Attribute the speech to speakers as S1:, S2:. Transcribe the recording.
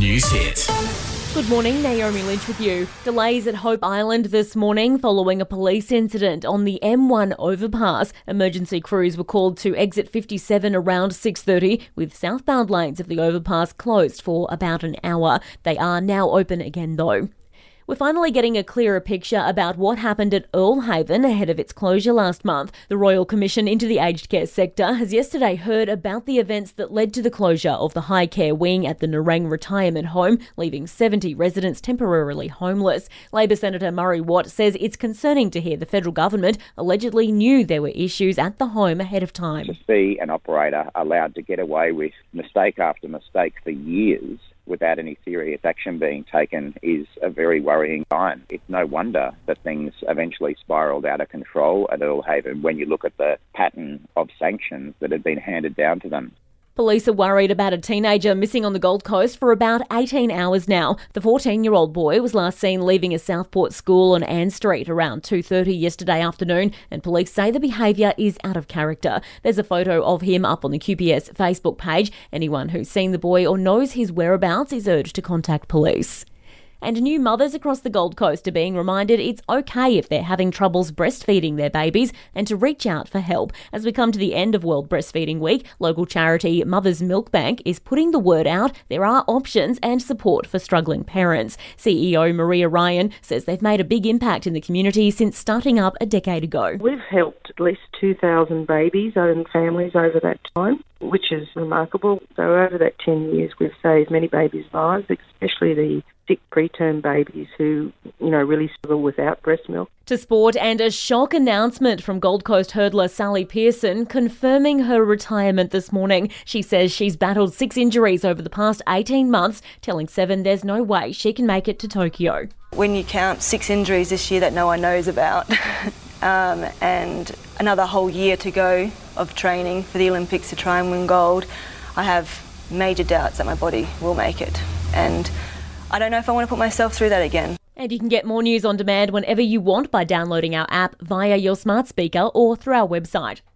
S1: News Hit.
S2: Good morning, Naomi Lynch with you. Delays at Hope Island this morning following a police incident on the M1 overpass. Emergency crews were called to exit 57 around 6:30, with southbound lanes of the overpass closed for about an hour. They are now open again though. We're finally getting a clearer picture about what happened at Earlhaven ahead of its closure last month. The Royal Commission into the Aged Care sector has yesterday heard about the events that led to the closure of the high care wing at the Nerang Retirement Home, leaving 70 residents temporarily homeless. Labor Senator Murray Watt says it's concerning to hear the federal government allegedly knew there were issues at the home ahead of time.
S3: To see an operator allowed to get away with mistake after mistake for years without any serious action being taken is a very worrying sign. It's no wonder that things eventually spiralled out of control at Earlhaven when you look at the pattern of sanctions that had been handed down to them.
S2: Police are worried about a teenager missing on the Gold Coast for about 18 hours now. The 14-year-old boy was last seen leaving a Southport school on Ann Street around 2:30 yesterday afternoon, and police say the behaviour is out of character. There's a photo of him up on the QPS Facebook page. Anyone who's seen the boy or knows his whereabouts is urged to contact police. And new mothers across the Gold Coast are being reminded it's okay if they're having troubles breastfeeding their babies and to reach out for help. As we come to the end of World Breastfeeding Week, local charity Mother's Milk Bank is putting the word out there are options and support for struggling parents. CEO Maria Ryan says they've made a big impact in the community since starting up a decade ago.
S4: We've helped at least 2,000 babies and families over that time, which is remarkable. So over that 10 years, we've saved many babies' lives, especially the sick preterm babies who, really struggle without breast milk.
S2: To sport, and a shock announcement from Gold Coast hurdler Sally Pearson confirming her retirement this morning. She says she's battled 6 injuries over the past 18 months, telling Seven there's no way she can make it to Tokyo.
S5: When you count 6 injuries this year that no one knows about and another whole year to go of training for the Olympics to try and win gold, I have major doubts that my body will make it. And I don't know if I want to put myself through that again.
S2: And you can get more news on demand whenever you want by downloading our app via your smart speaker or through our website.